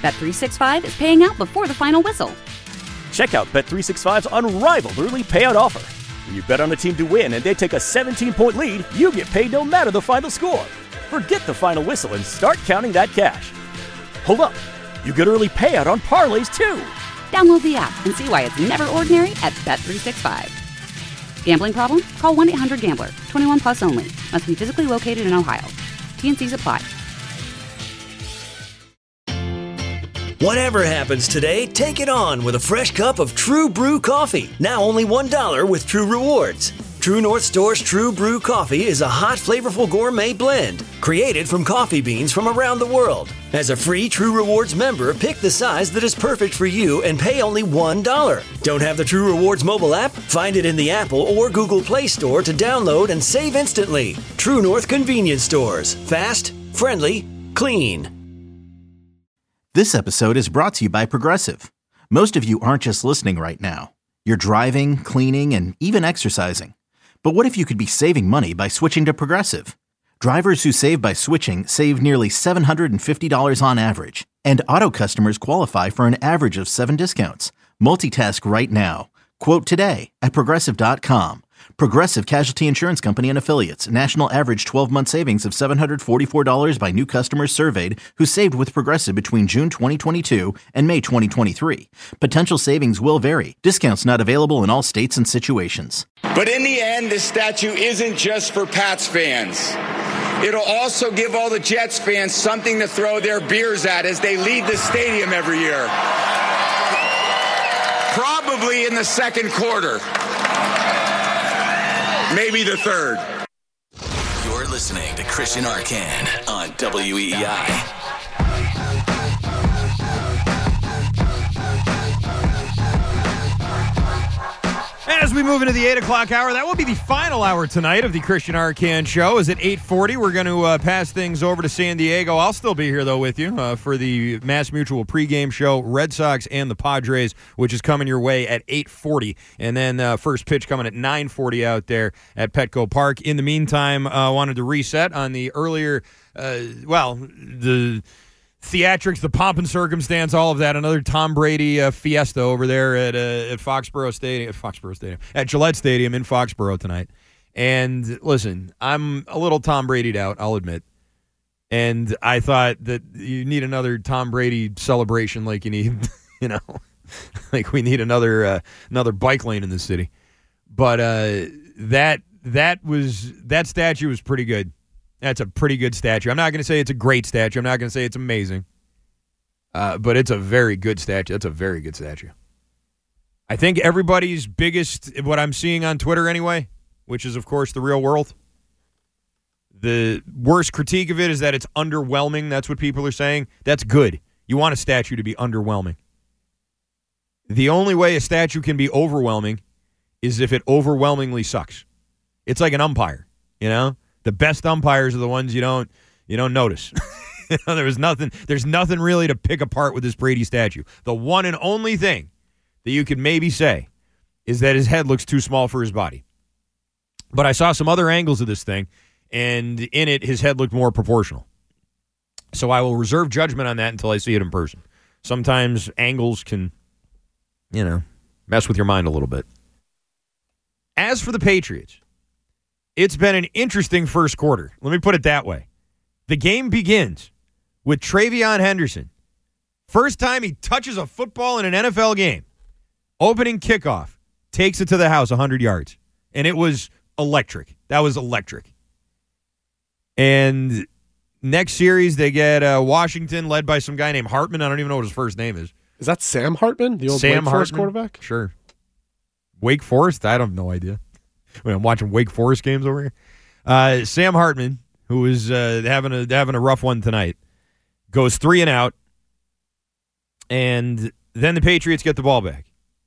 Bet365 is paying out before the final whistle. Check out Bet365's unrivaled early payout offer. When you bet on a team to win and they take a 17-point lead, you get paid no matter the final score. Forget the final whistle and start counting that cash. Hold up. You get early payout on parlays, too. Download the app and see why it's never ordinary at Bet365. Gambling problem? Call 1-800-GAMBLER. 21 plus only. Must be physically located in Ohio. T&Cs apply. Whatever happens today, take it on with a fresh cup of True Brew coffee. Now only $1 with True Rewards. True North Store's True Brew coffee is a hot, flavorful gourmet blend created from coffee beans from around the world. As a free True Rewards member, pick the size that is perfect for you and pay only $1. Don't have the True Rewards mobile app? Find it in the Apple or Google Play Store to download and save instantly. True North Convenience Stores. Fast, friendly, clean. This episode is brought to you by Progressive. Most of you aren't just listening right now. You're driving, cleaning, and even exercising. But what if you could be saving money by switching to Progressive? Drivers who save by switching save nearly $750 on average. And auto customers qualify for an average of 7 discounts. Multitask right now. Quote today at Progressive.com. Progressive Casualty Insurance Company and Affiliates. National average 12-month savings of $744 by new customers surveyed who saved with Progressive between June 2022 and May 2023. Potential savings will vary. Discounts not available in all states and situations. But in the end, this statue isn't just for Pats fans. It'll also give all the Jets fans something to throw their beers at as they leave the stadium every year. Probably in the second quarter. Maybe the third. You're listening to Christian Arcand on WEEI. As we move into the 8 o'clock hour, that will be the final hour tonight of the Christian Arcand Show. Is at 8:40. We're going to pass things over to San Diego. I'll still be here, though, with you for the Mass Mutual pregame show, Red Sox and the Padres, which is coming your way at 8:40. And then first pitch coming at 9:40 out there at Petco Park. In the meantime, I wanted to reset on the earlier, the theatrics, the pomp and circumstance, all of that. Another Tom Brady fiesta over there at Foxborough Stadium, at Gillette Stadium in Foxborough tonight. And listen, I'm a little Tom Brady'd out, I'll admit. And I thought that you need another Tom Brady celebration, like you need, like we need another bike lane in the city. But that statue was pretty good. That's a pretty good statue. I'm not going to say it's a great statue. I'm not going to say it's amazing. But it's a very good statue. That's a very good statue. I think everybody's biggest, what I'm seeing on Twitter anyway, which is, of course, the real world, the worst critique of it is that it's underwhelming. That's what people are saying. That's good. You want a statue to be underwhelming. The only way a statue can be overwhelming is if it overwhelmingly sucks. It's like an umpire, The best umpires are the ones you don't notice. There's nothing really to pick apart with this Brady statue. The one and only thing that you could maybe say is that his head looks too small for his body. But I saw some other angles of this thing, and in it, his head looked more proportional. So I will reserve judgment on that until I see it in person. Sometimes angles can, mess with your mind a little bit. As for the Patriots, it's been an interesting first quarter. Let me put it that way. The game begins with TreVeyon Henderson. First time he touches a football in an NFL game. Opening kickoff. Takes it to the house 100 yards. And it was electric. That was electric. And next series, they get Washington led by some guy named Hartman. I don't even know what his first name is. Is that Sam Hartman, the old Wake Forest quarterback? Sure. Wake Forest? I have no idea. I'm watching Wake Forest games over here. Sam Hartman, who is having a rough one tonight, goes 3 and out, and then the Patriots get the ball back.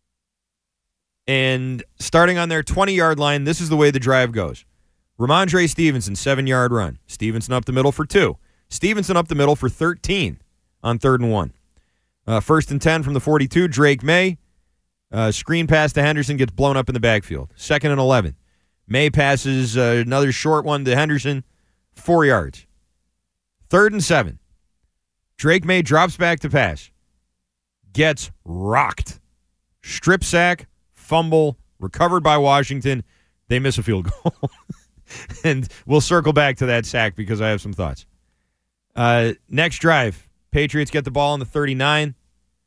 And starting on their 20-yard line, this is the way the drive goes. Ramondre Stevenson, 7-yard run. Stevenson up the middle for 2. Stevenson up the middle for 13 on 3rd and 1. 1st and 10 from the 42, Drake May. Screen pass to Henderson gets blown up in the backfield. 2nd and 11. May passes another short one to Henderson, 4 yards. 3rd and 7. Drake May drops back to pass. Gets rocked. Strip sack, fumble, recovered by Washington. They miss a field goal. And we'll circle back to that sack because I have some thoughts. Next drive, Patriots get the ball on the 39.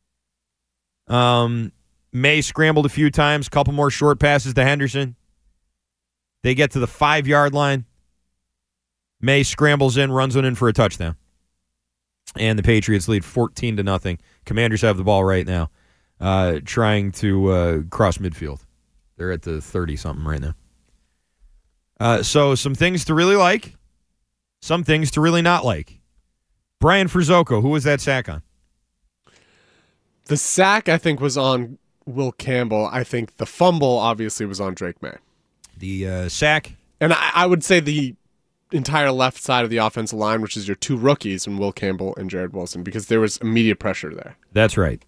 May scrambled a few times, couple more short passes to Henderson. They get to the 5-yard line. May scrambles in, runs one in for a touchdown. And the Patriots lead 14-0. Commanders have the ball right now, trying to cross midfield. They're at the 30-something right now. So some things to really like, some things to really not like. Brian Frizzoco, who was that sack on? The sack, I think, was on Will Campbell. I think the fumble, obviously, was on Drake May. The sack? And I would say the entire left side of the offensive line, which is your two rookies, and Will Campbell and Jared Wilson, because there was immediate pressure there. That's right.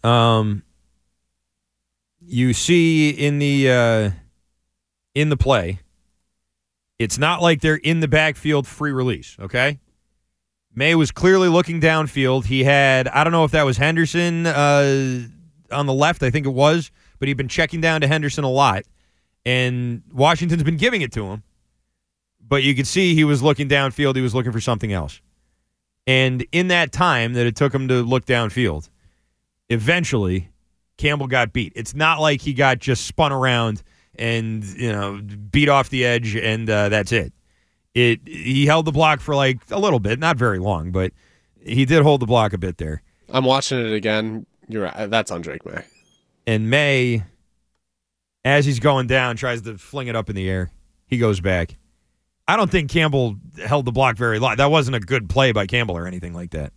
You see in the play, it's not like they're in the backfield free release, okay? May was clearly looking downfield. He had, I don't know if that was Henderson on the left, I think it was, but he'd been checking down to Henderson a lot, and Washington's been giving it to him. But you could see he was looking downfield. He was looking for something else. And in that time that it took him to look downfield, eventually Campbell got beat. It's not like he got just spun around and, beat off the edge and that's it. He held the block for like a little bit, not very long, but he did hold the block a bit there. I'm watching it again. You're right. That's on Drake May. And May, as he's going down, tries to fling it up in the air. He goes back. I don't think Campbell held the block very long. That wasn't a good play by Campbell or anything like that.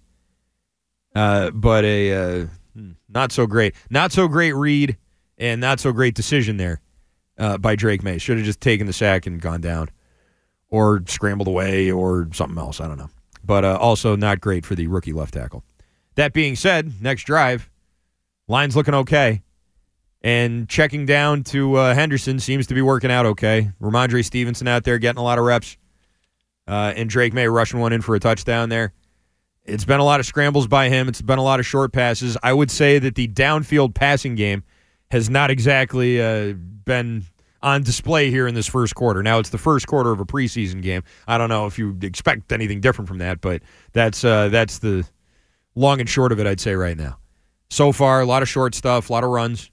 But a not so great read and not so great decision there by Drake May. Should have just taken the sack and gone down or scrambled away or something else. I don't know. But also not great for the rookie left tackle. That being said, next drive, line's looking okay. And checking down to Henderson seems to be working out okay. Ramondre Stevenson out there getting a lot of reps. And Drake May rushing one in for a touchdown there. It's been a lot of scrambles by him. It's been a lot of short passes. I would say that the downfield passing game has not exactly been on display here in this first quarter. Now, it's the first quarter of a preseason game. I don't know if you expect anything different from that, but that's the long and short of it, I'd say, right now. So far, a lot of short stuff, a lot of runs.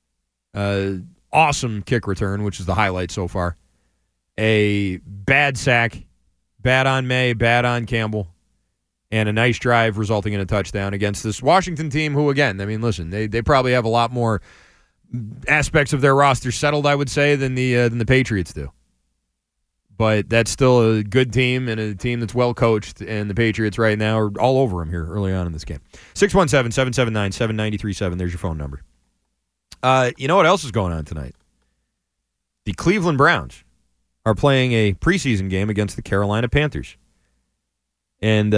Awesome kick return, which is the highlight so far. A bad sack, bad on May, bad on Campbell, and a nice drive resulting in a touchdown against this Washington team who, again, I mean, listen, they probably have a lot more aspects of their roster settled, I would say, than the Patriots do. But that's still a good team and a team that's well coached, and the Patriots right now are all over them here early on in this game. 617-779-7937, there's your phone number. You know what else is going on tonight? The Cleveland Browns are playing a preseason game against the Carolina Panthers. And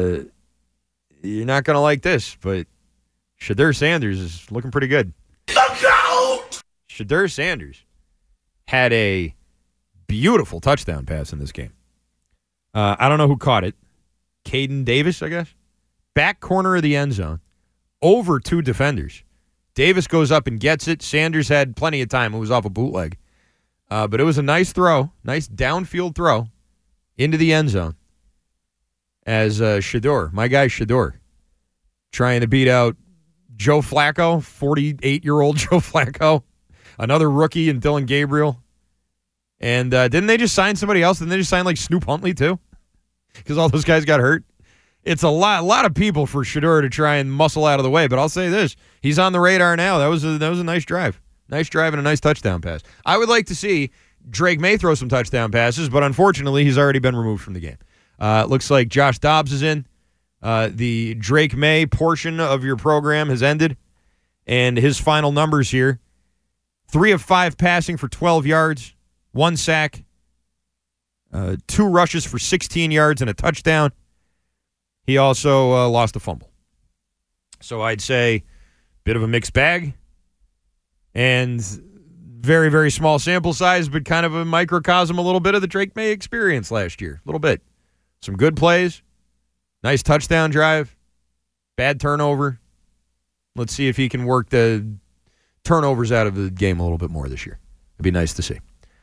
you're not going to like this, but Shedeur Sanders is looking pretty good. Shedeur Sanders had a beautiful touchdown pass in this game. I don't know who caught it. Caden Davis, I guess. Back corner of the end zone. Over two defenders. Davis goes up and gets it. Sanders had plenty of time. It was off a bootleg. But it was a nice throw, nice downfield throw into the end zone as Shedeur, my guy Shedeur, trying to beat out Joe Flacco, 48-year-old Joe Flacco, another rookie in Dylan Gabriel. And didn't they just sign somebody else? Didn't they just sign like Snoop Huntley too? Because all those guys got hurt. It's a lot of people for Shedeur to try and muscle out of the way. But I'll say this: he's on the radar now. That was a nice drive, and a nice touchdown pass. I would like to see Drake May throw some touchdown passes, but unfortunately, he's already been removed from the game. Looks like Josh Dobbs is in. The Drake May portion of your program has ended, and his final numbers here: 3 of 5 passing for 12 yards, 1 sack, 2 rushes for 16 yards and a touchdown. He also lost a fumble. So I'd say bit of a mixed bag and very, very small sample size, but kind of a microcosm a little bit of the Drake May experience last year. A little bit. Some good plays. Nice touchdown drive. Bad turnover. Let's see if he can work the turnovers out of the game a little bit more this year. It'd be nice to see.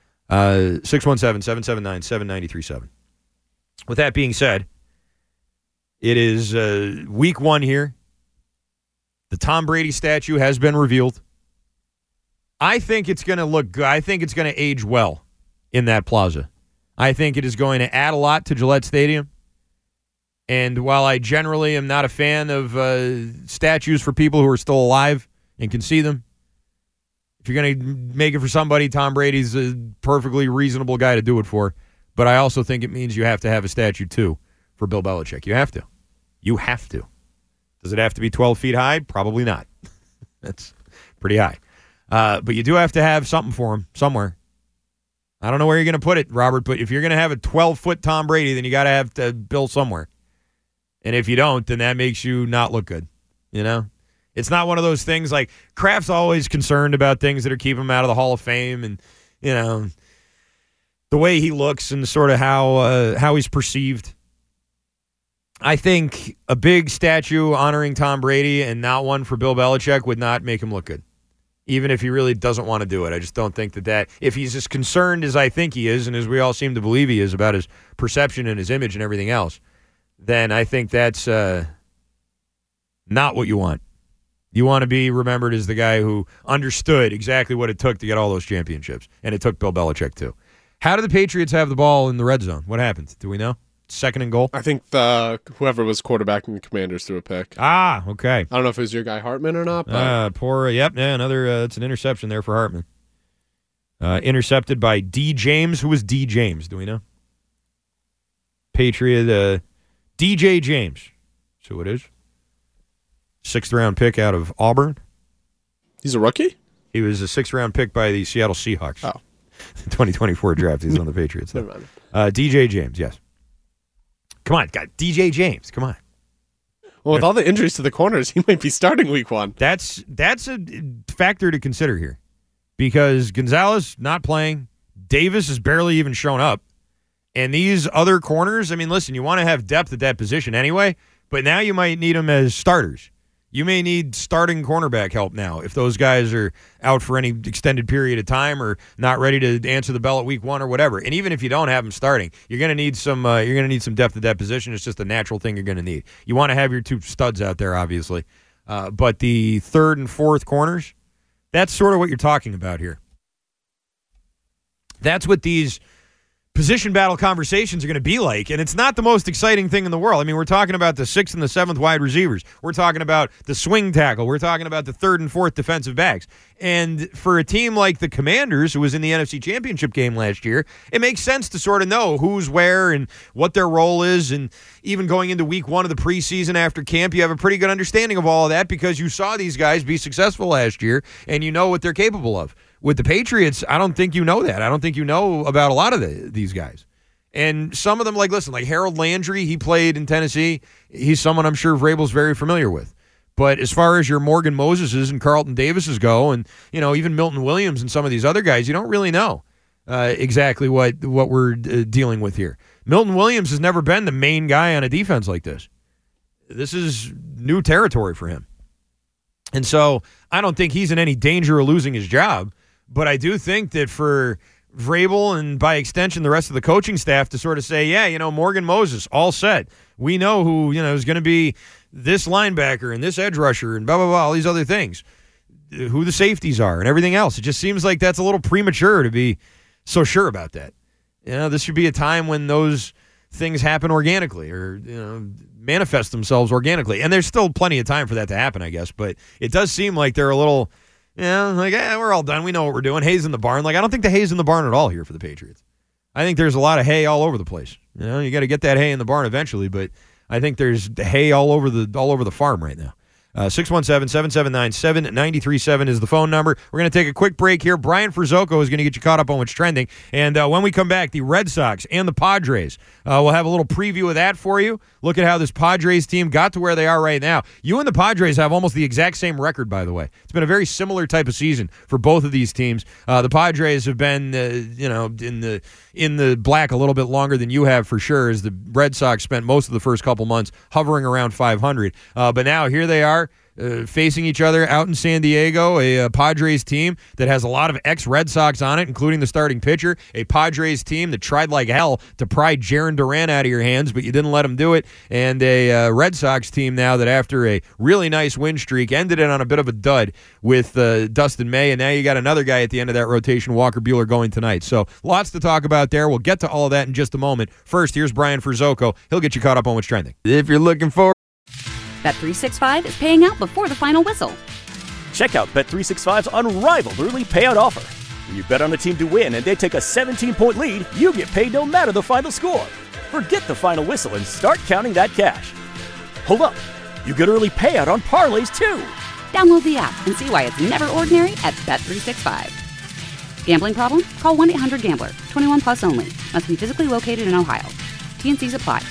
617-779-7937. With that being said, it is week 1 here. The Tom Brady statue has been revealed. I think it's going to look good. I think it's going to age well in that plaza. I think it is going to add a lot to Gillette Stadium. And while I generally am not a fan of statues for people who are still alive and can see them, if you're going to make it for somebody, Tom Brady's a perfectly reasonable guy to do it for. But I also think it means you have to have a statue, too, for Bill Belichick. You have to. You have to. Does it have to be 12 feet high? Probably not. That's pretty high. But you do have to have something for him somewhere. I don't know where you're going to put it, Robert, but if you're going to have a 12-foot Tom Brady, then you got to have Bill somewhere. And if you don't, then that makes you not look good, you know? It's not one of those things like Kraft's always concerned about things that are keeping him out of the Hall of Fame and, you know, the way he looks and sort of how he's perceived. I think a big statue honoring Tom Brady and not one for Bill Belichick would not make him look good, even if he really doesn't want to do it. I just don't think that if he's as concerned as I think he is and as we all seem to believe he is about his perception and his image and everything else, then I think that's not what you want. You want to be remembered as the guy who understood exactly what it took to get all those championships, and it took Bill Belichick too. How do the Patriots have the ball in the red zone? What happened? Do we know? 2nd and goal? I think whoever was quarterbacking the Commanders threw a pick. Ah, okay. I don't know if it was your guy Hartman or not. But Another. It's an interception there for Hartman. Intercepted by D. James. Who was D. James? Do we know? Patriot. DJ James. That's who it is. 6th-round pick out of Auburn. He's a rookie? He was a 6th-round pick by the Seattle Seahawks. Oh. 2024 draft. He's on the Patriots. Never mind. DJ James, yes. Come on, God, DJ James, come on. Well, with all the injuries to the corners, he might be starting week 1. That's a factor to consider here because Gonzalez not playing. Davis has barely even shown up. And these other corners, I mean, listen, you want to have depth at that position anyway, but now you might need them as starters. You may need starting cornerback help now if those guys are out for any extended period of time or not ready to answer the bell at week 1 or whatever. And even if you don't have them starting, you're going to need some. You're going to need some depth at that position. It's just a natural thing you're going to need. You want to have your 2 studs out there, obviously, but the 3rd and 4th corners, that's sort of what you're talking about here. That's what these position battle conversations are going to be like, and it's not the most exciting thing in the world. I mean, we're talking about the 6th and the 7th wide receivers. We're talking about the swing tackle. We're talking about the 3rd and 4th defensive backs. And for a team like the Commanders, who was in the NFC Championship game last year, it makes sense to sort of know who's where and what their role is. And even going into week 1 of the preseason after camp, you have a pretty good understanding of all of that because you saw these guys be successful last year, and you know what they're capable of. With the Patriots, I don't think you know that. I don't think you know about a lot of these guys. And some of them, like Harold Landry, he played in Tennessee. He's someone I'm sure Vrabel's very familiar with. But as far as your Morgan Moseses and Carlton Davises go, and even Milton Williams and some of these other guys, you don't really know exactly what we're dealing with here. Milton Williams has never been the main guy on a defense like this. This is new territory for him. And so I don't think he's in any danger of losing his job. But I do think that for Vrabel and by extension the rest of the coaching staff to sort of say, Morgan Moses, all set. We know who, is going to be this linebacker and this edge rusher and blah, blah, blah, all these other things, who the safeties are and everything else. It just seems like that's a little premature to be so sure about that. This should be a time when those things happen organically or, manifest themselves organically. And there's still plenty of time for that to happen, I guess. But it does seem like they're a little... we're all done. We know what we're doing. Hay's in the barn. I don't think the hay's in the barn at all here for the Patriots. I think there's a lot of hay all over the place. You got to get that hay in the barn eventually, but I think there's hay all over the farm right now. 617-779-7937 is the phone number. We're going to take a quick break here. Brian Frizzoco is going to get you caught up on what's trending. And when we come back, the Red Sox and the Padres, we'll have a little preview of that for you. Look at how this Padres team got to where they are right now. You and the Padres have almost the exact same record, by the way. It's been a very similar type of season for both of these teams. The Padres have been, in the black a little bit longer than you have for sure, as the Red Sox spent most of the first couple months hovering around 500. But now here they are, facing each other out in San Diego, a Padres team that has a lot of ex-Red Sox on it, including the starting pitcher, a Padres team that tried like hell to pry Jarren Duran out of your hands, but you didn't let him do it, and a Red Sox team now that after a really nice win streak ended it on a bit of a dud with Dustin May, and now you got another guy at the end of that rotation, Walker Buehler, going tonight. So lots to talk about there. We'll get to all of that in just a moment. First, here's Brian Frizzoco. He'll get you caught up on what's trending. If you're looking for Bet365 is paying out before the final whistle. Check out Bet365's unrivaled early payout offer. When you bet on a team to win and they take a 17-point lead, you get paid no matter the final score. Forget the final whistle and start counting that cash. Hold up. You get early payout on parlays, too. Download the app and see why it's never ordinary at Bet365. Gambling problem? Call 1-800-GAMBLER. 21 plus only. Must be physically located in Ohio. T&Cs apply.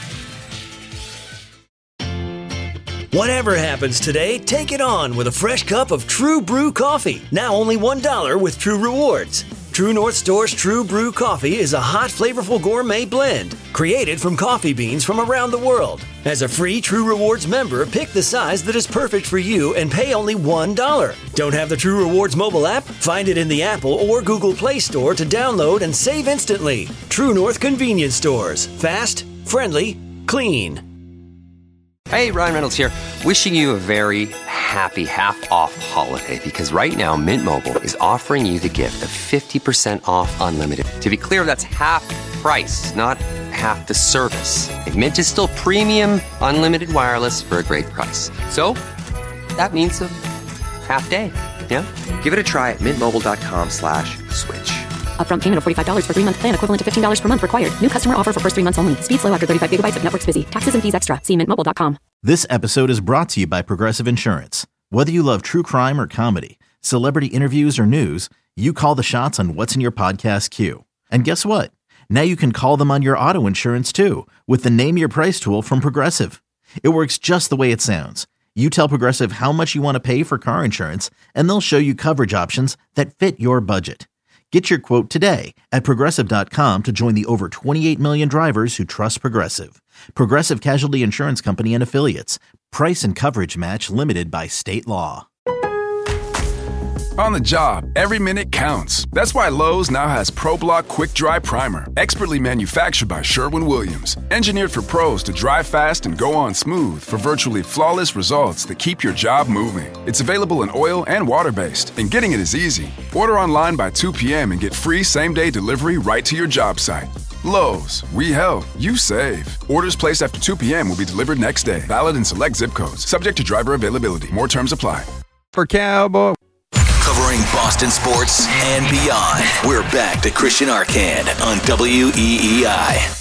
Whatever happens today, take it on with a fresh cup of True Brew coffee. Now only $1 with True Rewards. True North Store's True Brew coffee is a hot, flavorful gourmet blend created from coffee beans from around the world. As a free True Rewards member, pick the size that is perfect for you and pay only $1. Don't have the True Rewards mobile app? Find it in the Apple or Google Play Store to download and save instantly. True North Convenience Stores. Fast, friendly, clean. Hey, Ryan Reynolds here. Wishing you a very happy half-off holiday, because right now Mint Mobile is offering you the gift of 50% off unlimited. To be clear, that's half price, not half the service. And Mint is still premium unlimited wireless for a great price. So that means a half day. Yeah? Give it a try at mintmobile.com/switch. Upfront payment of $45 for 3-month plan, equivalent to $15 per month required. New customer offer for first 3 months only. Speed slow after 35 gigabytes if network's busy. Taxes and fees extra. See mintmobile.com. This episode is brought to you by Progressive Insurance. Whether you love true crime or comedy, celebrity interviews or news, you call the shots on what's in your podcast queue. And guess what? Now you can call them on your auto insurance too, with the Name Your Price tool from Progressive. It works just the way it sounds. You tell Progressive how much you want to pay for car insurance, and they'll show you coverage options that fit your budget. Get your quote today at Progressive.com to join the over 28 million drivers who trust Progressive. Progressive Casualty Insurance Company and Affiliates. Price and coverage match limited by state law. On the job, every minute counts. That's why Lowe's now has ProBlock Quick Dry Primer, expertly manufactured by Sherwin-Williams. Engineered for pros to dry fast and go on smooth for virtually flawless results that keep your job moving. It's available in oil and water-based, and getting it is easy. Order online by 2 p.m. and get free same-day delivery right to your job site. Lowe's, we help, you save. Orders placed after 2 p.m. will be delivered next day. Valid in select zip codes. Subject to driver availability. More terms apply. for Cowboy. Covering Boston sports and beyond. We're back to Christian Arcand on WEEI.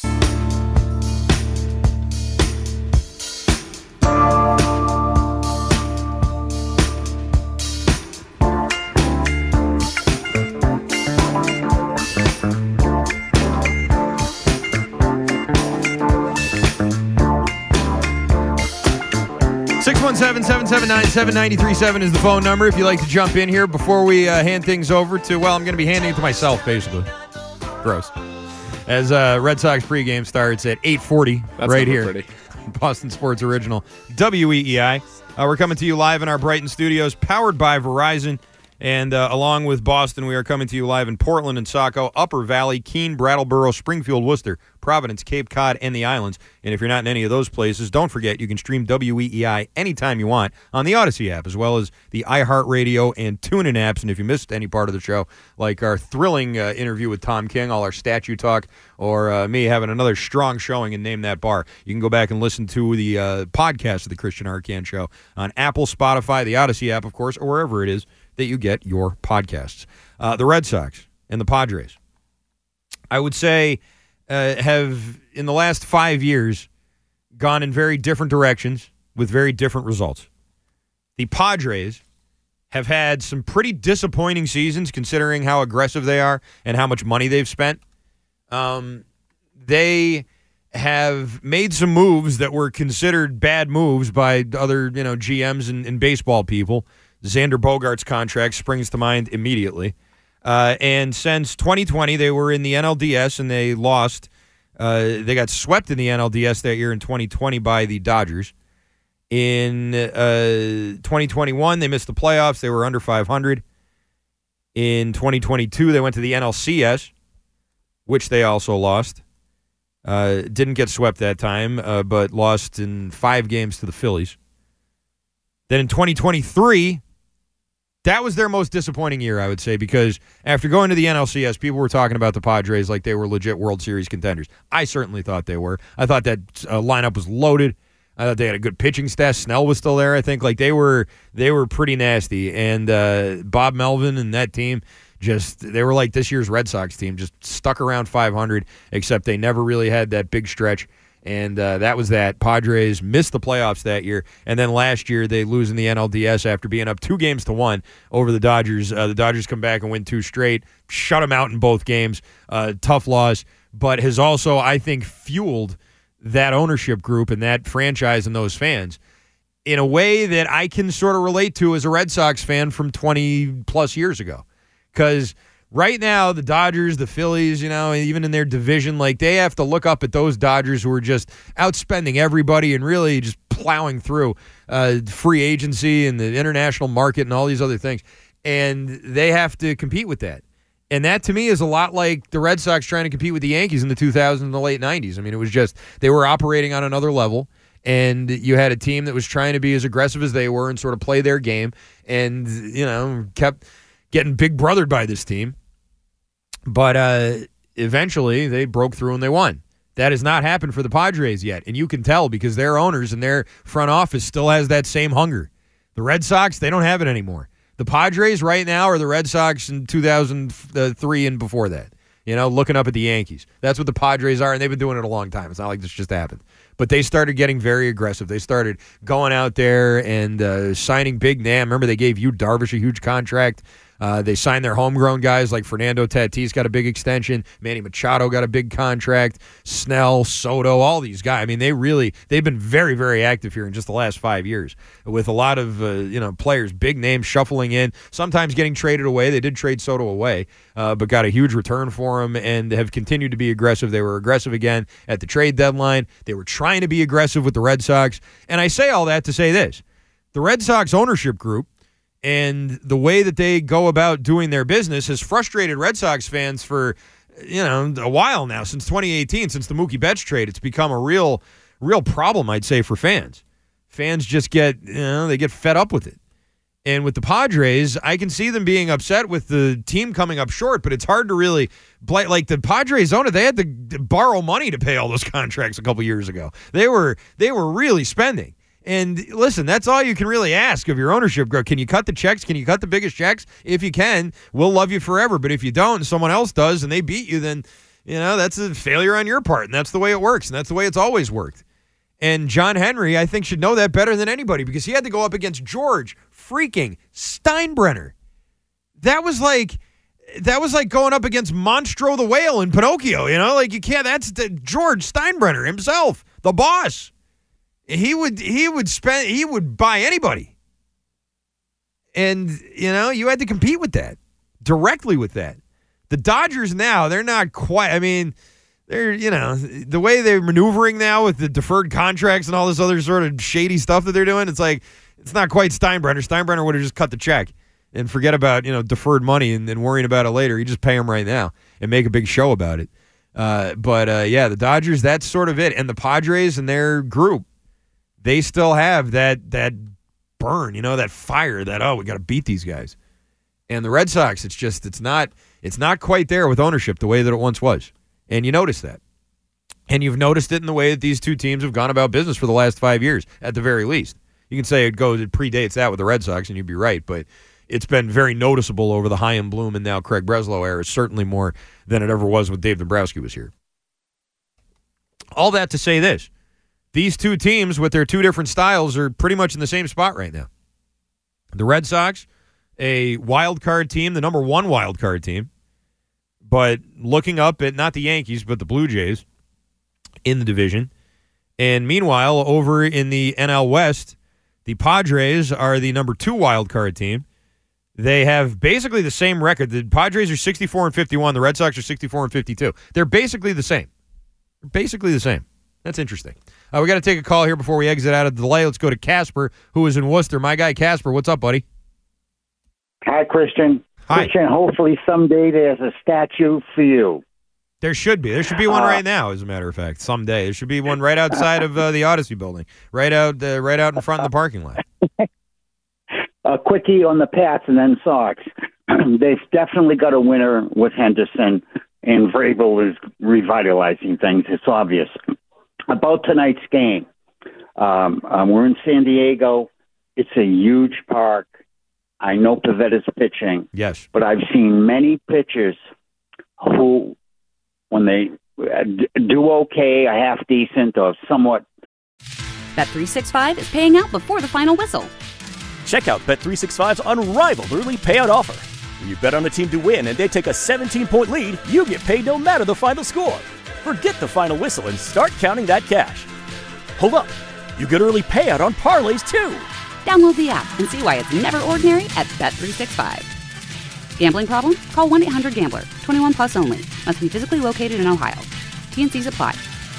Seven 779-7937 is the phone number if you'd like to jump in here before we hand things over to, well, I'm going to be handing it to myself, basically. Gross. As Red Sox pregame starts at 8:40 right here. Pretty. Boston Sports Original, WEEI. We're coming to you live in our Brighton studios, powered by Verizon. And along with Boston, we are coming to you live in Portland and Saco, Upper Valley, Keene, Brattleboro, Springfield, Worcester, Providence, Cape Cod, and the Islands. And if you're not in any of those places, don't forget you can stream WEEI anytime you want on the Odyssey app, as well as the iHeartRadio and TuneIn apps. And if you missed any part of the show, like our thrilling interview with Tom King, all our statue talk, or me having another strong showing in Name That Bar, you can go back and listen to the podcast of the Christian Arcand Show on Apple, Spotify, the Odyssey app, of course, or wherever it is that you get your podcasts. The Red Sox and the Padres, I would say, have, in the last 5 years, gone in very different directions with very different results. The Padres have had some pretty disappointing seasons considering how aggressive they are and how much money they've spent. They have made some moves that were considered bad moves by other, GMs and baseball people. Xander Bogaerts' contract springs to mind immediately. And since 2020, they were in the NLDS and they lost. They got swept in the NLDS that year in 2020 by the Dodgers. In 2021, they missed the playoffs. They were under 500. In 2022, they went to the NLCS, which they also lost. Didn't get swept that time, but lost in 5 games to the Phillies. Then in 2023, that was their most disappointing year, I would say, because after going to the NLCS, people were talking about the Padres like they were legit World Series contenders. I certainly thought they were. I thought that lineup was loaded. I thought they had a good pitching staff. Snell was still there, I think. Like they were pretty nasty. And Bob Melvin and that team, they were like this year's Red Sox team, just stuck around 500, except they never really had that big stretch. And that was that. Padres missed the playoffs that year. And then last year, they lose in the NLDS after being up 2-1 over the Dodgers. The Dodgers come back and win 2 straight, shut them out in both games. Tough loss, but has also, I think, fueled that ownership group and that franchise and those fans in a way that I can sort of relate to as a Red Sox fan from 20-plus years ago. Because right now, the Dodgers, the Phillies, even in their division, like they have to look up at those Dodgers who are just outspending everybody and really just plowing through free agency and the international market and all these other things. And they have to compete with that. And that, to me, is a lot like the Red Sox trying to compete with the Yankees in the 2000s and the late 90s. I mean, it was just they were operating on another level, and you had a team that was trying to be as aggressive as they were and sort of play their game and, kept getting big brothered by this team. But eventually, they broke through and they won. That has not happened for the Padres yet, and you can tell because their owners and their front office still has that same hunger. The Red Sox, they don't have it anymore. The Padres right now are the Red Sox in 2003 and before that, looking up at the Yankees. That's what the Padres are, and they've been doing it a long time. It's not like this just happened. But they started getting very aggressive. They started going out there and signing big name. Remember, they gave Yu Darvish a huge contract. They signed their homegrown guys like Fernando Tatis got a big extension. Manny Machado got a big contract. Snell, Soto, all these guys. I mean, they've been very, very active here in just the last 5 years with a lot of, players, big names shuffling in, sometimes getting traded away. They did trade Soto away, but got a huge return for him and have continued to be aggressive. They were aggressive again at the trade deadline. They were trying to be aggressive with the Red Sox. And I say all that to say this. The Red Sox ownership group and the way that they go about doing their business has frustrated Red Sox fans for, a while now, since 2018, since the Mookie Betts trade. It's become a real problem, I'd say, for fans. Fans just get, they get fed up with it. And with the Padres, I can see them being upset with the team coming up short, but it's hard to really, like the Padres owner, they had to borrow money to pay all those contracts a couple years ago. They were really spending. And listen, that's all you can really ask of your ownership group. Can you cut the checks? Can you cut the biggest checks? If you can, we'll love you forever. But if you don't and someone else does and they beat you, then, that's a failure on your part. And that's the way it works. And that's the way it's always worked. And John Henry, I think, should know that better than anybody because he had to go up against George freaking Steinbrenner. That was like going up against Monstro the Whale in Pinocchio, you can't, that's George Steinbrenner himself, the boss. He would buy anybody. And, you had to compete with that, directly with that. The Dodgers now, they're not quite, they're, the way they're maneuvering now with the deferred contracts and all this other sort of shady stuff that they're doing, it's like, it's not quite Steinbrenner. Steinbrenner would have just cut the check and forget about, deferred money and worrying about it later. You just pay them right now and make a big show about it. But the Dodgers, that's sort of it. And the Padres and their group, they still have that burn, that fire, that, we got to beat these guys. And the Red Sox, it's not quite there with ownership the way that it once was. And you notice that. And you've noticed it in the way that these two teams have gone about business for the last 5 years, at the very least. You can say it predates that with the Red Sox, and you'd be right, but it's been very noticeable over the Chaim Bloom and now Craig Breslow era, certainly more than it ever was when Dave Dombrowski was here. All that to say this. these two teams with their two different styles are pretty much in the same spot right now. The Red Sox, a wild card team, the number one wild card team, but looking up at not the Yankees, but the Blue Jays in the division. And meanwhile, over in the NL West, the Padres are the number 2 wild card team. They have basically the same record. The Padres are 64-51. The Red Sox are 64-52. They're basically the same. That's interesting. We got to take a call here before we exit out of the delay. Let's go to Casper, who is in Worcester. My guy, Casper. What's up, buddy? Hi, Christian. Hi. Christian, hopefully someday there's a statue for you. There should be. There should be one right now, as a matter of fact. Someday. There should be one right outside of the Odyssey building. Right out in front of the parking lot. A quickie on the Pats and then Sox. They've definitely got a winner with Henderson, and Vrabel is revitalizing things. It's obvious. About tonight's game, we're in San Diego. It's a huge park. I know Pavetta's pitching. Yes. But I've seen many pitchers who, when they do okay, a half decent, or somewhat. Bet365 is paying out before the final whistle. Check out Bet365's unrivaled early payout offer. When you bet on a team to win and they take a 17-point lead, you get paid no matter the final score. Forget the final whistle and start counting that cash. Hold up. You get early payout on parlays, too. Download the app and see why it's never ordinary at Bet365. Gambling problem? Call 1-800-GAMBLER. 21 plus only. Must be physically located in Ohio. T&Cs apply.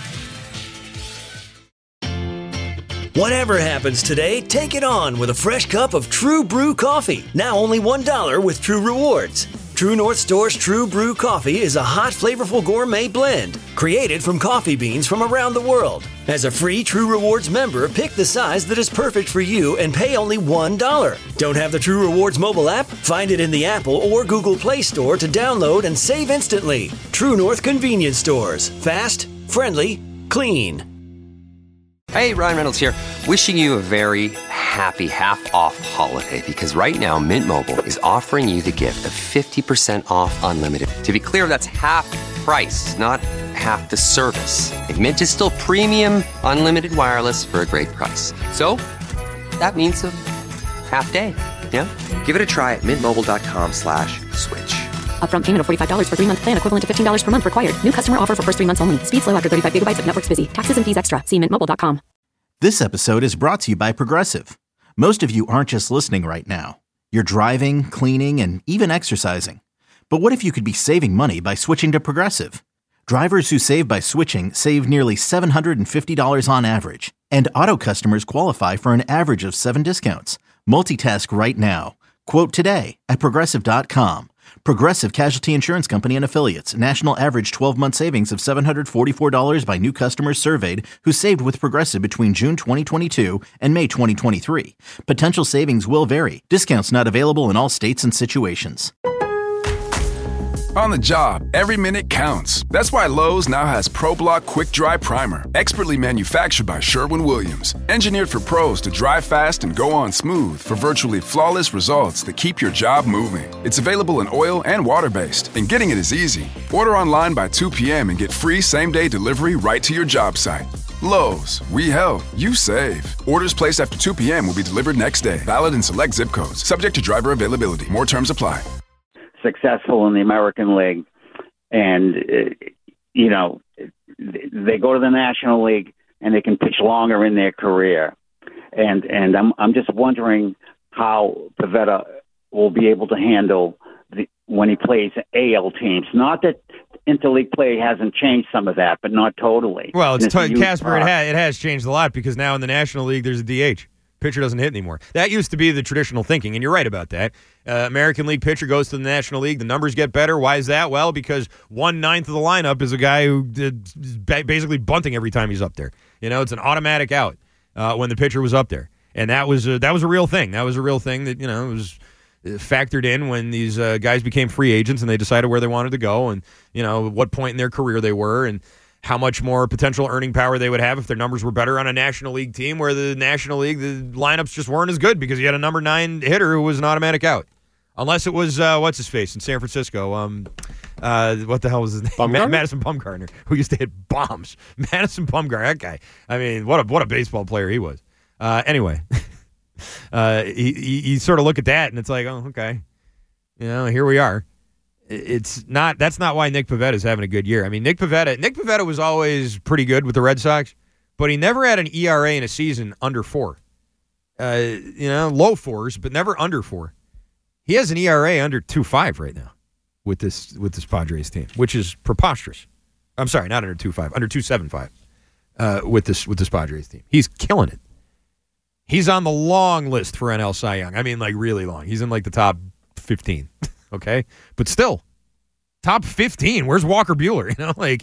Whatever happens today, take it on with a fresh cup of True Brew coffee. Now only $1 with True Rewards. True North Store's True Brew coffee is a hot, flavorful gourmet blend created from coffee beans from around the world. As a free True Rewards member, pick the size that is perfect for you and pay only $1. Don't have the True Rewards mobile app? Find it in the Apple or Google Play Store to download and save instantly. True North Convenience Stores. Fast, friendly, clean. Hey, Ryan Reynolds here. Wishing you a very happy half-off holiday, because right now Mint Mobile is offering you the gift of 50% off unlimited. To be clear, that's half price, not half the service. Like, Mint is still premium unlimited wireless for a great price. So that means a half day. Yeah? Give it a try at mintmobile.com/switch. Upfront payment of $45 for 3-month plan, equivalent to $15 per month required. New customer offer for first 3 months only. Speed slow after 35 gigabytes if network's busy. Taxes and fees extra. See mintmobile.com. This episode is brought to you by Progressive. Most of you aren't just listening right now. You're driving, cleaning, and even exercising. But what if you could be saving money by switching to Progressive? Drivers who save by switching save nearly $750 on average. And auto customers qualify for an average of 7 discounts. Multitask right now. Quote today at Progressive.com. Progressive Casualty Insurance Company and Affiliates. National average 12-month savings of $744 by new customers surveyed who saved with Progressive between June 2022 and May 2023. Potential savings will vary. Discounts not available in all states and situations. On the job, every minute counts. That's why Lowe's now has ProBlock Quick Dry Primer, expertly manufactured by Sherwin-Williams. Engineered for pros to dry fast and go on smooth for virtually flawless results that keep your job moving. It's available in oil and water-based, and getting it is easy. Order online by 2 p.m. and get free same-day delivery right to your job site. Lowe's, we help, you save. Orders placed after 2 p.m. will be delivered next day. Valid in select zip codes. Subject to driver availability. More terms apply. Successful in the American League, and they go to the National League and they can pitch longer in their career, and I'm just wondering how Pivetta will be able to handle when he plays AL teams. Not that interleague play hasn't changed some of that, but not totally. Well, it's Casper. It has changed a lot because now in the National League there's a DH. Pitcher doesn't hit anymore. That used to be the traditional thinking, and you're right about that. American League pitcher goes to the National League. The numbers get better. Why is that? Well, because 1/9 of the lineup is a guy who is basically bunting every time he's up there. It's an automatic out when the pitcher was up there, and that was a real thing. That was a real thing that was factored in when these guys became free agents and they decided where they wanted to go and what point in their career they were and how much more potential earning power they would have if their numbers were better on a National League team where the National League, the lineups just weren't as good because you had a number 9 hitter who was an automatic out. Unless it was, what's-his-face in San Francisco, What the hell was his name? Bumgarner? Madison Bumgarner, who used to hit bombs. Madison Bumgarner, that guy. I mean, what a baseball player he was. Anyway, you sort of look at that, and it's like, oh, okay. Here we are. That's not why Nick Pivetta is having a good year. I mean, Nick Pivetta was always pretty good with the Red Sox, but he never had an ERA in a season under 4. Low 4s, but never under 4. He has an ERA under 2.5 right now with this Padres team, which is preposterous. I'm sorry, not under 2.5, under 2.75 with this Padres team. He's killing it. He's on the long list for NL Cy Young. I mean, like really long. He's in like the top 15. Okay, but still, top 15. Where's Walker Buehler?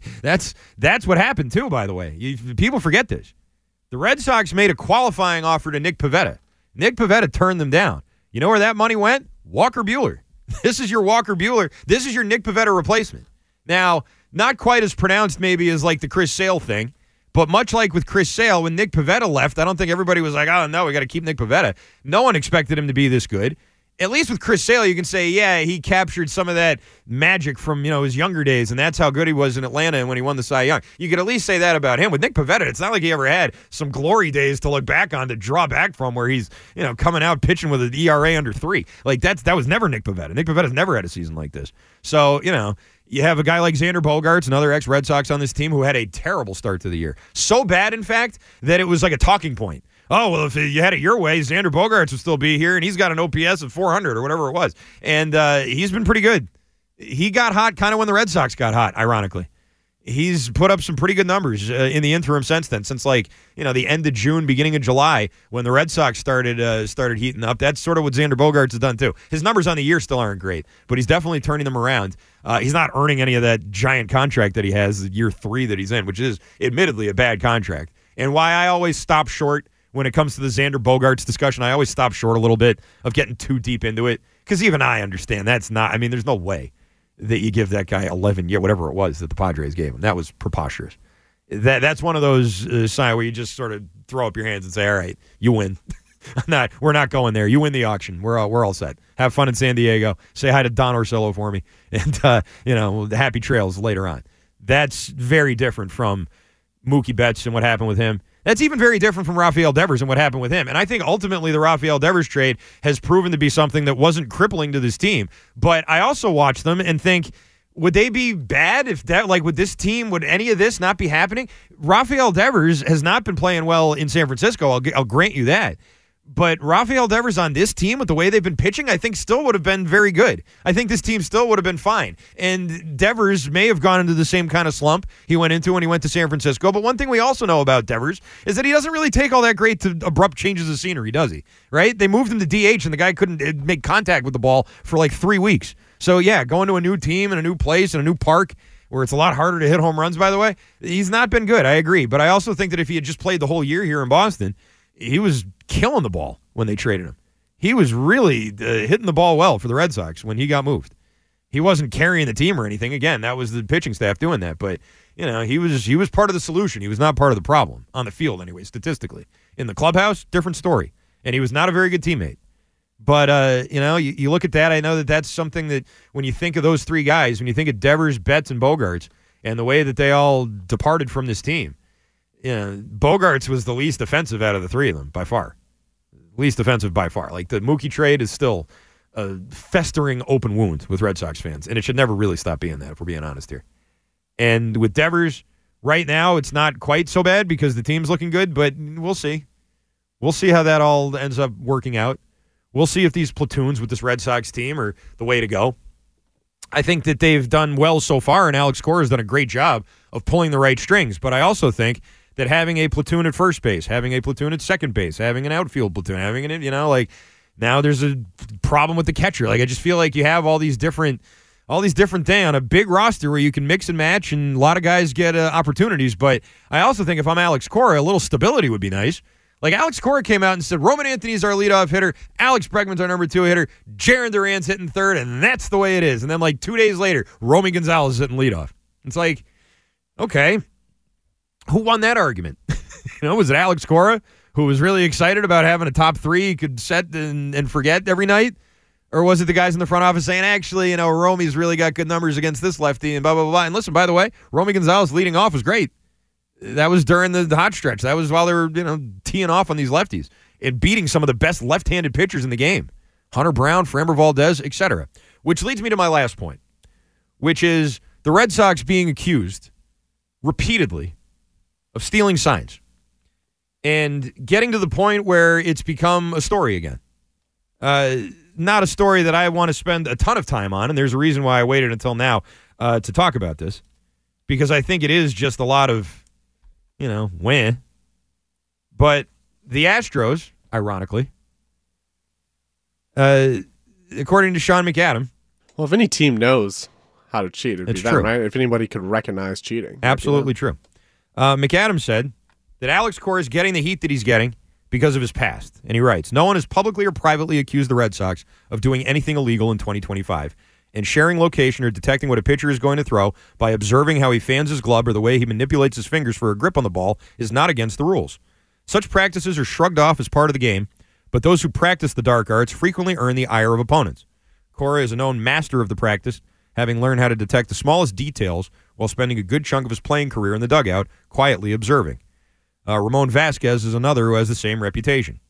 That's what happened too. By the way, people forget this. The Red Sox made a qualifying offer to Nick Pivetta. Nick Pivetta turned them down. You know where that money went? Walker Buehler. This is your Walker Buehler. This is your Nick Pivetta replacement. Now, not quite as pronounced maybe as like the Chris Sale thing, but much like with Chris Sale, when Nick Pivetta left, I don't think everybody was like, oh no, we got to keep Nick Pivetta. No one expected him to be this good. At least with Chris Sale, you can say, yeah, he captured some of that magic from, his younger days, and that's how good he was in Atlanta and when he won the Cy Young. You could at least say that about him. With Nick Pivetta, it's not like he ever had some glory days to look back on, to draw back from, where he's, coming out pitching with an ERA under 3. Like, that was never Nick Pivetta. Nick Pivetta's never had a season like this. So, you have a guy like Xander Bogaerts, another ex-Red Sox on this team, who had a terrible start to the year. So bad, in fact, that it was like a talking point. Oh, well, if you had it your way, Xander Bogaerts would still be here, and he's got an OPS of 400 or whatever it was. And he's been pretty good. He got hot kind of when the Red Sox got hot, ironically. He's put up some pretty good numbers in the interim since then, since the end of June, beginning of July, when the Red Sox started heating up. That's sort of what Xander Bogaerts has done, too. His numbers on the year still aren't great, but he's definitely turning them around. He's not earning any of that giant contract that he has, year 3 that he's in, which is admittedly a bad contract. And why I always stop short when it comes to the Xander Bogaerts discussion, I always stop short a little bit of getting too deep into it, because even I understand there's no way that you give that guy 11 years, whatever it was that the Padres gave him. That was preposterous. That's one of those signs where you just sort of throw up your hands and say, all right, you win. We're not going there. You win the auction. We're all set. Have fun in San Diego. Say hi to Don Orsillo for me, and happy trails later on. That's very different from Mookie Betts and what happened with him. That's even very different from Rafael Devers and what happened with him. And I think ultimately the Rafael Devers trade has proven to be something that wasn't crippling to this team. But I also watch them and think, would they be bad if that, with this team, would any of this not be happening? Rafael Devers has not been playing well in San Francisco. I'll grant you that. But Rafael Devers on this team, with the way they've been pitching, I think still would have been very good. I think this team still would have been fine. And Devers may have gone into the same kind of slump he went into when he went to San Francisco. But one thing we also know about Devers is that he doesn't really take all that great to abrupt changes of scenery, does he? Right? They moved him to DH, and the guy couldn't make contact with the ball for 3 weeks. So, yeah, going to a new team and a new place and a new park where it's a lot harder to hit home runs, by the way, he's not been good. I agree. But I also think that if he had just played the whole year here in Boston, he was killing the ball when they traded him. He was really hitting the ball well for the Red Sox when he got moved. He wasn't carrying the team or anything. Again, that was the pitching staff doing that. But, he was part of the solution. He was not part of the problem, on the field anyway, statistically. In the clubhouse, different story. And he was not a very good teammate. But, you look at that, I know that that's something that when you think of those 3 guys, when you think of Devers, Betts, and Bogaerts, and the way that they all departed from this team, Bogaerts was the least offensive out of the 3 of them, by far. Least offensive by far. The Mookie trade is still a festering open wound with Red Sox fans, and it should never really stop being that, if we're being honest here. And with Devers, right now, it's not quite so bad because the team's looking good, but we'll see. We'll see how that all ends up working out. We'll see if these platoons with this Red Sox team are the way to go. I think that they've done well so far, and Alex Cora has done a great job of pulling the right strings, but I also think that having a platoon at first base, having a platoon at second base, having an outfield platoon, having an, now there's a problem with the catcher. I just feel like you have all these different things on a big roster where you can mix and match, and a lot of guys get opportunities. But I also think if I'm Alex Cora, a little stability would be nice. Alex Cora came out and said, Roman Anthony's our leadoff hitter, Alex Bregman's our number 2 hitter, Jarren Duran's hitting third, and that's the way it is. And then 2 days later, Romy Gonzalez is hitting leadoff. It's okay. Who won that argument? Was it Alex Cora, who was really excited about having a top 3 he could set and forget every night? Or was it the guys in the front office saying, actually, Romy's really got good numbers against this lefty and blah, blah, blah. And listen, by the way, Romy Gonzalez leading off was great. That was during the hot stretch. That was while they were, teeing off on these lefties and beating some of the best left-handed pitchers in the game. Hunter Brown, Framber Valdez, etc. Which leads me to my last point, which is the Red Sox being accused repeatedly of stealing signs and getting to the point where it's become a story again. Not a story that I want to spend a ton of time on, and there's a reason why I waited until now to talk about this, because I think it is just a lot of, when. But the Astros, ironically, according to Sean McAdam. Well, if any team knows how to cheat, it'd be them, true. right? If anybody could recognize cheating. Absolutely true. McAdam said that Alex Cora is getting the heat that he's getting because of his past. And he writes, no one has publicly or privately accused the Red Sox of doing anything illegal in 2025. And sharing location or detecting what a pitcher is going to throw by observing how he fans his glove or the way he manipulates his fingers for a grip on the ball is not against the rules. Such practices are shrugged off as part of the game, but those who practice the dark arts frequently earn the ire of opponents. Cora is a known master of the practice, having learned how to detect the smallest details while spending a good chunk of his playing career in the dugout quietly observing. Ramon Vasquez is another who has the same reputation.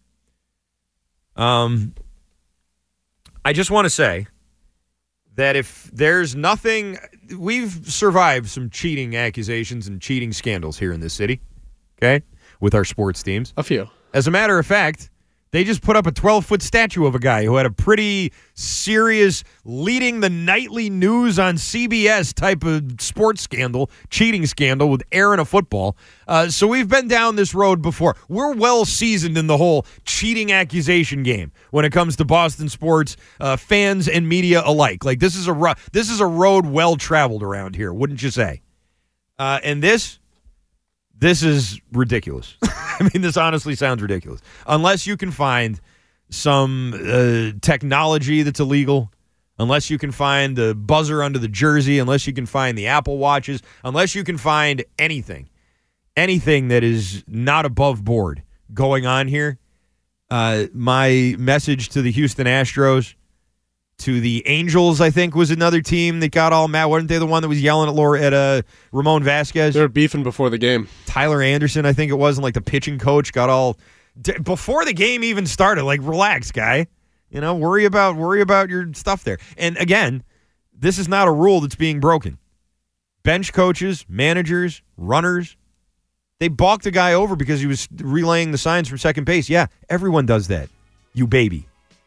I just want to say that if there's nothing, we've survived some cheating accusations and cheating scandals here in this city, okay, with our sports teams. A few. As a matter of fact, they just put up a 12-foot statue of a guy who had a pretty serious leading the nightly news on CBS type of sports scandal, cheating scandal with airing a football. So we've been down this road before. We're well seasoned in the whole cheating accusation game when it comes to Boston sports fans and media alike. Like this is a road well traveled around here, wouldn't you say? And this is ridiculous. I mean, this honestly sounds ridiculous. Unless you can find some technology that's illegal, unless you can find the buzzer under the jersey, unless you can find the Apple Watches, unless you can find anything that is not above board going on here, my message to the Houston Astros, to the Angels, I think, was another team that got all mad. Weren't they the one that was yelling at Ramon Vasquez? They were beefing before the game. Tyler Anderson, I think it was, and like the pitching coach got all before the game even started. Like, relax, guy. Worry about your stuff there. And again, this is not a rule that's being broken. Bench coaches, managers, runners, they balked a guy over because he was relaying the signs from second base. Yeah, everyone does that. You baby.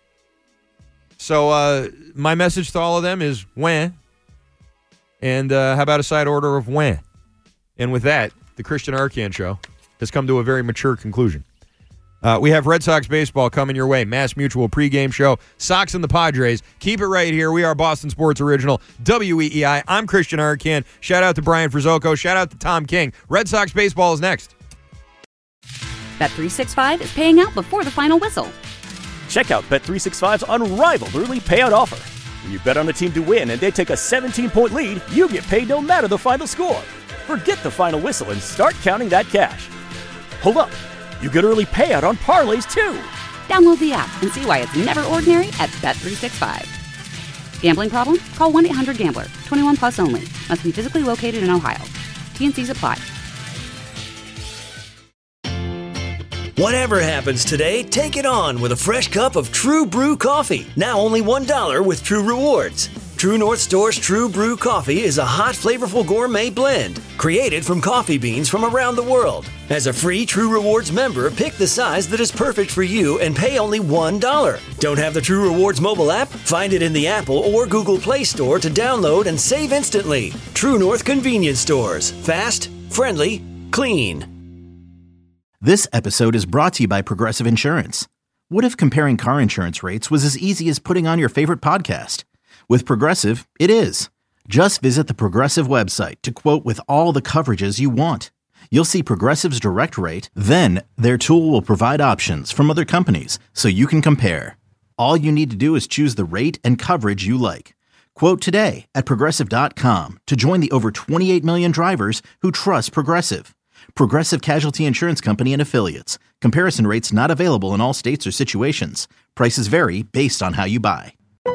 So my message to all of them is wah. And how about a side order of wah? And with that, the Christian Arcand Show has come to a very mature conclusion. We have Red Sox baseball coming your way. Mass Mutual pregame show. Sox and the Padres. Keep it right here. We are Boston Sports Original, WEEI. I'm Christian Arcand. Shout out to Brian Frizzoco. Shout out to Tom King. Red Sox baseball is next. Bet365 is paying out before the final whistle. Check out Bet365's unrivaled early payout offer. When you bet on a team to win and they take a 17-point lead, you get paid no matter the final score. Forget the final whistle and start counting that cash. Hold up. You get early payout on parlays, too. Download the app and see why it's never ordinary at Bet365. Gambling problem? Call 1-800-GAMBLER. 21 plus only. Must be physically located in Ohio. T&Cs apply. Whatever happens today, take it on with a fresh cup of True Brew coffee. Now only $1 with True Rewards. True North Store's True Brew coffee is a hot, flavorful gourmet blend created from coffee beans from around the world. As a free True Rewards member, pick the size that is perfect for you and pay only $1. Don't have the True Rewards mobile app? Find it in the Apple or Google Play Store to download and save instantly. True North Convenience Stores. Fast, friendly, clean. This episode is brought to you by Progressive Insurance. What if comparing car insurance rates was as easy as putting on your favorite podcast? With Progressive, it is. Just visit the Progressive website to quote with all the coverages you want. You'll see Progressive's direct rate, then their tool will provide options from other companies so you can compare. All you need to do is choose the rate and coverage you like. Quote today at Progressive.com to join the over 28 million drivers who trust Progressive. Progressive Casualty Insurance Company and Affiliates. Comparison rates not available in all states or situations. Prices vary based on how you buy.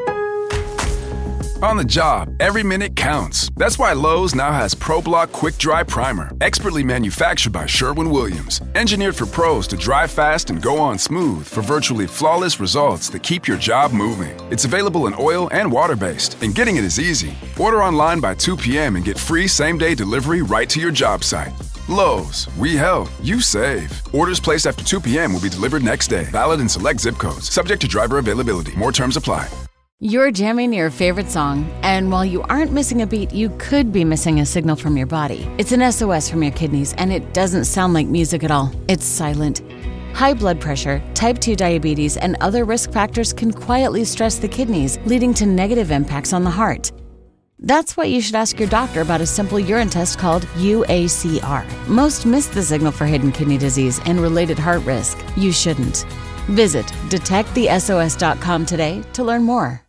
On the job, every minute counts. That's why Lowe's now has ProBlock Quick Dry Primer, expertly manufactured by Sherwin-Williams. Engineered for pros to dry fast and go on smooth for virtually flawless results that keep your job moving. It's available in oil and water-based, and getting it is easy. Order online by 2 p.m. and get free same-day delivery right to your job site. Lowe's, we help, you save. Orders placed after 2 p.m. will be delivered next day. Valid in select zip codes. Subject to driver availability. More terms apply. You're jamming your favorite song, and while you aren't missing a beat, you could be missing a signal from your body. It's an SOS from your kidneys, and it doesn't sound like music at all. It's silent. High blood pressure, type 2 diabetes, and other risk factors can quietly stress the kidneys, leading to negative impacts on the heart. That's why you should ask your doctor about a simple urine test called UACR. Most miss the signal for hidden kidney disease and related heart risk. You shouldn't. Visit detectthesos.com today to learn more.